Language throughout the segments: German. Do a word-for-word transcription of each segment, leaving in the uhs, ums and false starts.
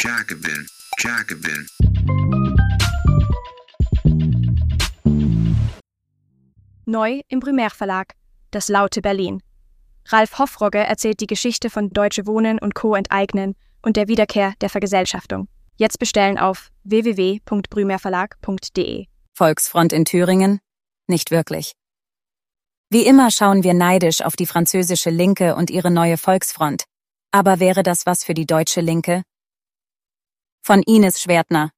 Jacobin, Jacobin. Neu im Brumaire Verlag, das laute Berlin. Ralf Hoffrogge erzählt die Geschichte von Deutsche Wohnen und Co. enteignen und der Wiederkehr der Vergesellschaftung. Jetzt bestellen auf w w w punkt brumaire punkt d e. Volksfront in Thüringen? Nicht wirklich. Wie immer schauen wir neidisch auf die französische Linke und ihre neue Volksfront. Aber wäre das was für die deutsche Linke? Von Ines Schwertner.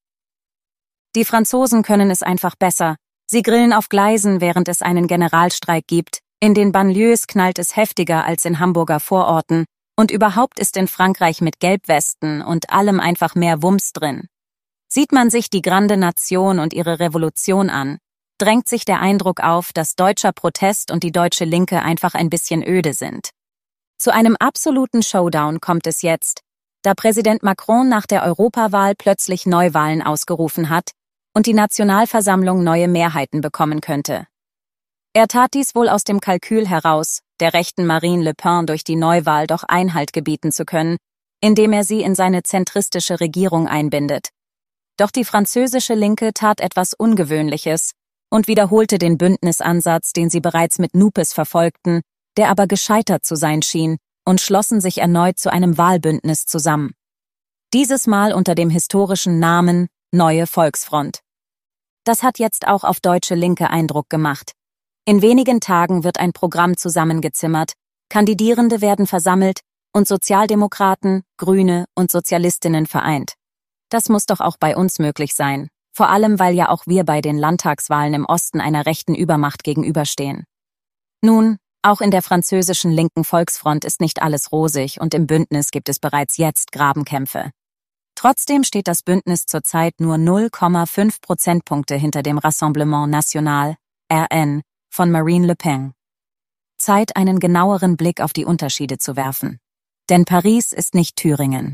Die Franzosen können es einfach besser. Sie grillen auf Gleisen, während es einen Generalstreik gibt. In den Banlieues knallt es heftiger als in Hamburger Vororten. Und überhaupt ist in Frankreich mit Gelbwesten und allem einfach mehr Wumms drin. Sieht man sich die Grande Nation und ihre Revolution an, drängt sich der Eindruck auf, dass deutscher Protest und die deutsche Linke einfach ein bisschen öde sind. Zu einem absoluten Showdown kommt es jetzt, da Präsident Macron nach der Europawahl plötzlich Neuwahlen ausgerufen hat und die Nationalversammlung neue Mehrheiten bekommen könnte. Er tat dies wohl aus dem Kalkül heraus, der rechten Marine Le Pen durch die Neuwahl doch Einhalt gebieten zu können, indem er sie in seine zentristische Regierung einbindet. Doch die französische Linke tat etwas Ungewöhnliches und wiederholte den Bündnisansatz, den sie bereits mit Nupes verfolgten, der aber gescheitert zu sein schien, und schlossen sich erneut zu einem Wahlbündnis zusammen. Dieses Mal unter dem historischen Namen Neue Volksfront. Das hat jetzt auch auf deutsche Linke Eindruck gemacht. In wenigen Tagen wird ein Programm zusammengezimmert, Kandidierende werden versammelt und Sozialdemokraten, Grüne und Sozialistinnen vereint. Das muss doch auch bei uns möglich sein, vor allem weil ja auch wir bei den Landtagswahlen im Osten einer rechten Übermacht gegenüberstehen. Nun, auch in der französischen linken Volksfront ist nicht alles rosig und im Bündnis gibt es bereits jetzt Grabenkämpfe. Trotzdem steht das Bündnis zurzeit nur null Komma fünf Prozentpunkte hinter dem Rassemblement National, R N, von Marine Le Pen. Zeit, einen genaueren Blick auf die Unterschiede zu werfen. Denn Paris ist nicht Thüringen.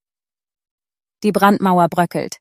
Die Brandmauer bröckelt.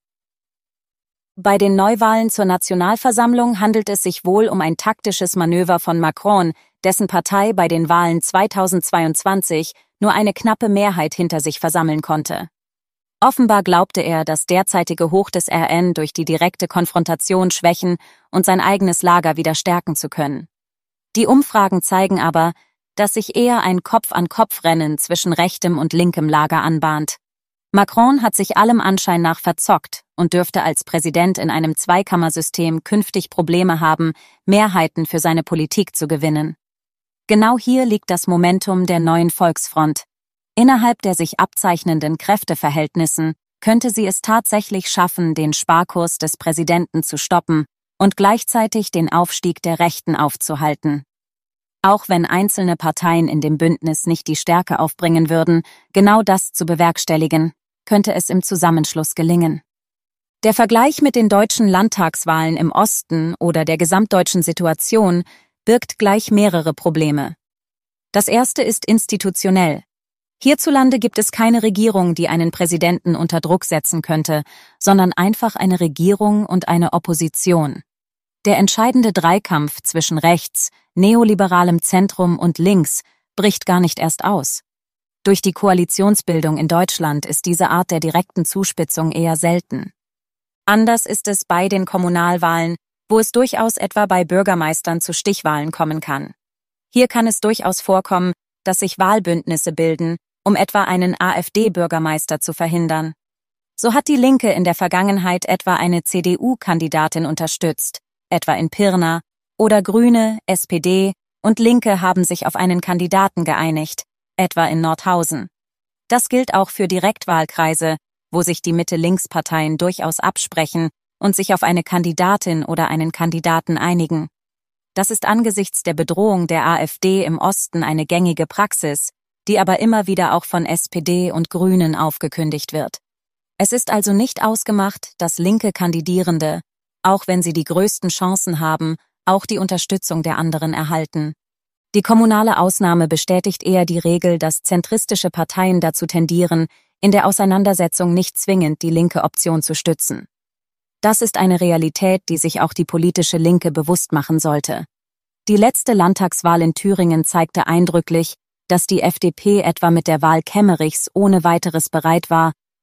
Bei den Neuwahlen zur Nationalversammlung handelt es sich wohl um ein taktisches Manöver von Macron, dessen Partei bei den Wahlen zweitausendzweiundzwanzig nur eine knappe Mehrheit hinter sich versammeln konnte. Offenbar glaubte er, das derzeitige Hoch des R N durch die direkte Konfrontation schwächen und sein eigenes Lager wieder stärken zu können. Die Umfragen zeigen aber, dass sich eher ein Kopf-an-Kopf-Rennen zwischen rechtem und linkem Lager anbahnt. Macron hat sich allem Anschein nach verzockt und dürfte als Präsident in einem Zweikammersystem künftig Probleme haben, Mehrheiten für seine Politik zu gewinnen. Genau hier liegt das Momentum der neuen Volksfront. Innerhalb der sich abzeichnenden Kräfteverhältnissen könnte sie es tatsächlich schaffen, den Sparkurs des Präsidenten zu stoppen und gleichzeitig den Aufstieg der Rechten aufzuhalten. Auch wenn einzelne Parteien in dem Bündnis nicht die Stärke aufbringen würden, genau das zu bewerkstelligen, könnte es im Zusammenschluss gelingen. Der Vergleich mit den deutschen Landtagswahlen im Osten oder der gesamtdeutschen Situation birgt gleich mehrere Probleme. Das erste ist institutionell. Hierzulande gibt es keine Regierung, die einen Präsidenten unter Druck setzen könnte, sondern einfach eine Regierung und eine Opposition. Der entscheidende Dreikampf zwischen rechts, neoliberalem Zentrum und links bricht gar nicht erst aus. Durch die Koalitionsbildung in Deutschland ist diese Art der direkten Zuspitzung eher selten. Anders ist es bei den Kommunalwahlen, wo es durchaus etwa bei Bürgermeistern zu Stichwahlen kommen kann. Hier kann es durchaus vorkommen, dass sich Wahlbündnisse bilden, um etwa einen AfD-Bürgermeister zu verhindern. So hat die Linke in der Vergangenheit etwa eine C D U-Kandidatin unterstützt, etwa in Pirna, oder Grüne, S P D und Linke haben sich auf einen Kandidaten geeinigt, etwa in Nordhausen. Das gilt auch für Direktwahlkreise, wo sich die Mitte-Links-Parteien durchaus absprechen und sich auf eine Kandidatin oder einen Kandidaten einigen. Das ist angesichts der Bedrohung der AfD im Osten eine gängige Praxis, die aber immer wieder auch von S P D und Grünen aufgekündigt wird. Es ist also nicht ausgemacht, dass linke Kandidierende, auch wenn sie die größten Chancen haben, auch die Unterstützung der anderen erhalten. Die kommunale Ausnahme bestätigt eher die Regel, dass zentristische Parteien dazu tendieren, in der Auseinandersetzung nicht zwingend die linke Option zu stützen. Das ist eine Realität, die sich auch die politische Linke bewusst machen sollte. Die letzte Landtagswahl in Thüringen zeigte eindrücklich, dass die F D P etwa mit der Wahl Kemmerichs ohne weiteres bereit war,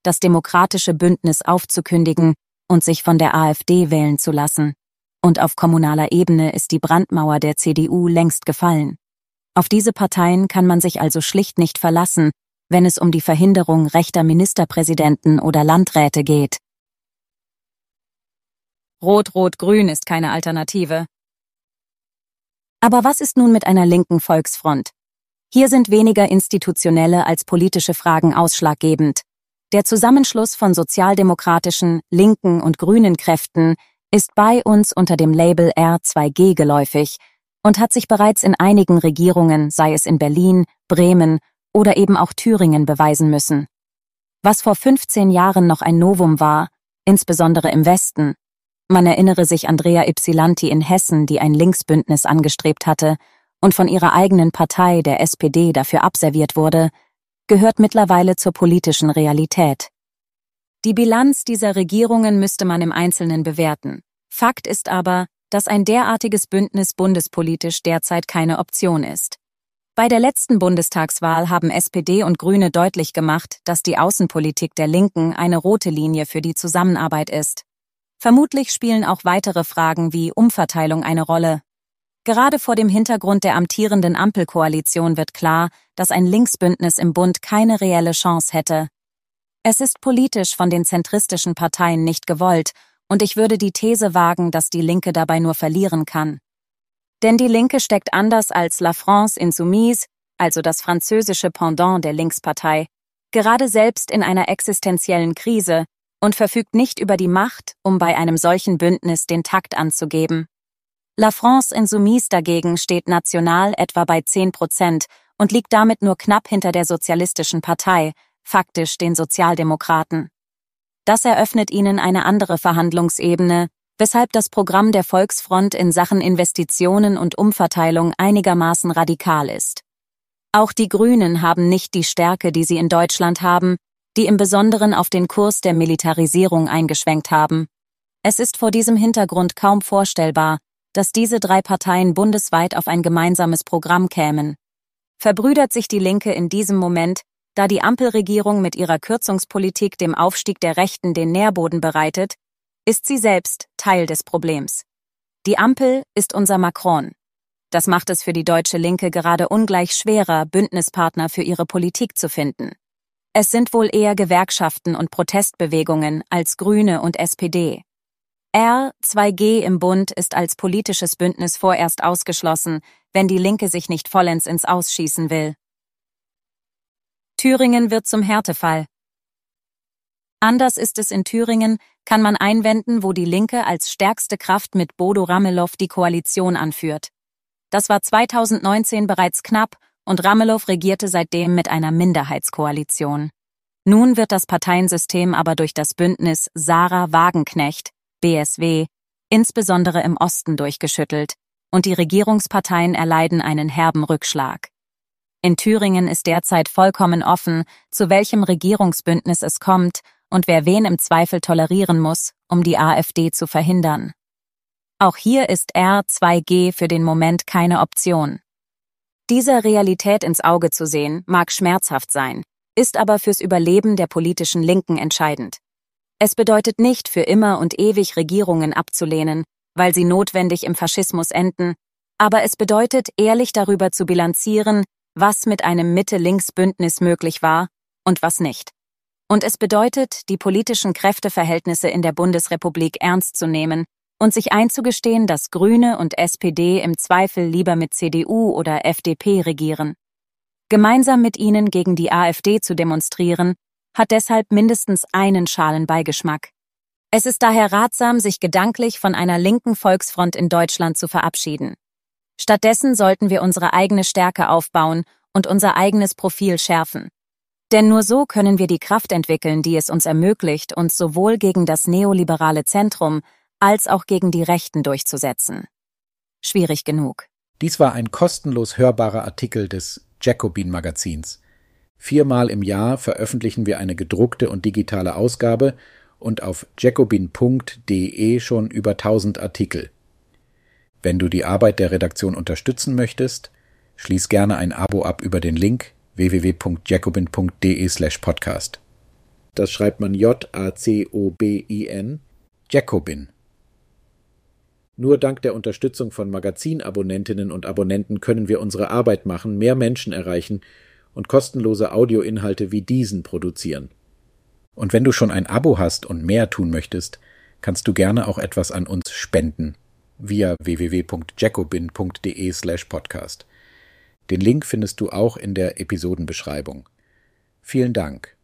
das demokratische Bündnis aufzukündigen und sich von der AfD wählen zu lassen. Und auf kommunaler Ebene ist die Brandmauer der C D U längst gefallen. Auf diese Parteien kann man sich also schlicht nicht verlassen, wenn es um die Verhinderung rechter Ministerpräsidenten oder Landräte geht. Rot-Rot-Grün ist keine Alternative. Aber was ist nun mit einer linken Volksfront? Hier sind weniger institutionelle als politische Fragen ausschlaggebend. Der Zusammenschluss von sozialdemokratischen, linken und grünen Kräften ist bei uns unter dem Label R zwei G geläufig und hat sich bereits in einigen Regierungen, sei es in Berlin, Bremen oder eben auch Thüringen, beweisen müssen. Was vor fünfzehn Jahren noch ein Novum war, insbesondere im Westen. Man erinnere sich Andrea Ypsilanti in Hessen, die ein Linksbündnis angestrebt hatte und von ihrer eigenen Partei, der S P D, dafür abserviert wurde, gehört mittlerweile zur politischen Realität. Die Bilanz dieser Regierungen müsste man im Einzelnen bewerten. Fakt ist aber, dass ein derartiges Bündnis bundespolitisch derzeit keine Option ist. Bei der letzten Bundestagswahl haben S P D und Grüne deutlich gemacht, dass die Außenpolitik der Linken eine rote Linie für die Zusammenarbeit ist. Vermutlich spielen auch weitere Fragen wie Umverteilung eine Rolle. Gerade vor dem Hintergrund der amtierenden Ampelkoalition wird klar, dass ein Linksbündnis im Bund keine reelle Chance hätte. Es ist politisch von den zentristischen Parteien nicht gewollt, und ich würde die These wagen, dass die Linke dabei nur verlieren kann. Denn die Linke steckt anders als La France Insoumise, also das französische Pendant der Linkspartei, gerade selbst in einer existenziellen Krise und verfügt nicht über die Macht, um bei einem solchen Bündnis den Takt anzugeben. La France Insoumise dagegen steht national etwa bei zehn Prozent und liegt damit nur knapp hinter der Sozialistischen Partei, faktisch den Sozialdemokraten. Das eröffnet ihnen eine andere Verhandlungsebene, weshalb das Programm der Volksfront in Sachen Investitionen und Umverteilung einigermaßen radikal ist. Auch die Grünen haben nicht die Stärke, die sie in Deutschland haben, die im Besonderen auf den Kurs der Militarisierung eingeschwenkt haben. Es ist vor diesem Hintergrund kaum vorstellbar, dass diese drei Parteien bundesweit auf ein gemeinsames Programm kämen. Verbrüdert sich die Linke in diesem Moment, da die Ampelregierung mit ihrer Kürzungspolitik dem Aufstieg der Rechten den Nährboden bereitet, ist sie selbst Teil des Problems. Die Ampel ist unser Macron. Das macht es für die deutsche Linke gerade ungleich schwerer, Bündnispartner für ihre Politik zu finden. Es sind wohl eher Gewerkschaften und Protestbewegungen als Grüne und S P D. R zwei G im Bund ist als politisches Bündnis vorerst ausgeschlossen, wenn die Linke sich nicht vollends ins Ausschießen will. Thüringen wird zum Härtefall. Anders ist es in Thüringen, kann man einwenden, wo die Linke als stärkste Kraft mit Bodo Ramelow die Koalition anführt. Das war zweitausendneunzehn bereits knapp und Ramelow regierte seitdem mit einer Minderheitskoalition. Nun wird das Parteiensystem aber durch das Bündnis Sarah Wagenknecht, B S W, insbesondere im Osten durchgeschüttelt, und die Regierungsparteien erleiden einen herben Rückschlag. In Thüringen ist derzeit vollkommen offen, zu welchem Regierungsbündnis es kommt und wer wen im Zweifel tolerieren muss, um die AfD zu verhindern. Auch hier ist R zwei G für den Moment keine Option. Dieser Realität ins Auge zu sehen, mag schmerzhaft sein, ist aber fürs Überleben der politischen Linken entscheidend. Es bedeutet nicht, für immer und ewig Regierungen abzulehnen, weil sie notwendig im Faschismus enden, aber es bedeutet, ehrlich darüber zu bilanzieren, was mit einem Mitte-Links-Bündnis möglich war und was nicht. Und es bedeutet, die politischen Kräfteverhältnisse in der Bundesrepublik ernst zu nehmen und sich einzugestehen, dass Grüne und S P D im Zweifel lieber mit C D U oder F D P regieren. Gemeinsam mit ihnen gegen die AfD zu demonstrieren, hat deshalb mindestens einen schalen Beigeschmack. Es ist daher ratsam, sich gedanklich von einer linken Volksfront in Deutschland zu verabschieden. Stattdessen sollten wir unsere eigene Stärke aufbauen und unser eigenes Profil schärfen. Denn nur so können wir die Kraft entwickeln, die es uns ermöglicht, uns sowohl gegen das neoliberale Zentrum als auch gegen die Rechten durchzusetzen. Schwierig genug. Dies war ein kostenlos hörbarer Artikel des Jacobin-Magazins. Viermal im Jahr veröffentlichen wir eine gedruckte und digitale Ausgabe und auf jacobin punkt de schon über tausend Artikel. Wenn du die Arbeit der Redaktion unterstützen möchtest, schließ gerne ein Abo ab über den Link w w w punkt jacobin punkt de slash podcast. Das schreibt man J A C O B I N, Jacobin. Nur dank der Unterstützung von Magazinabonnentinnen und Abonnenten können wir unsere Arbeit machen, mehr Menschen erreichen und kostenlose Audioinhalte wie diesen produzieren. Und wenn du schon ein Abo hast und mehr tun möchtest, kannst du gerne auch etwas an uns spenden via w w w punkt jacobin punkt d e slash podcast. Den Link findest du auch in der Episodenbeschreibung. Vielen Dank.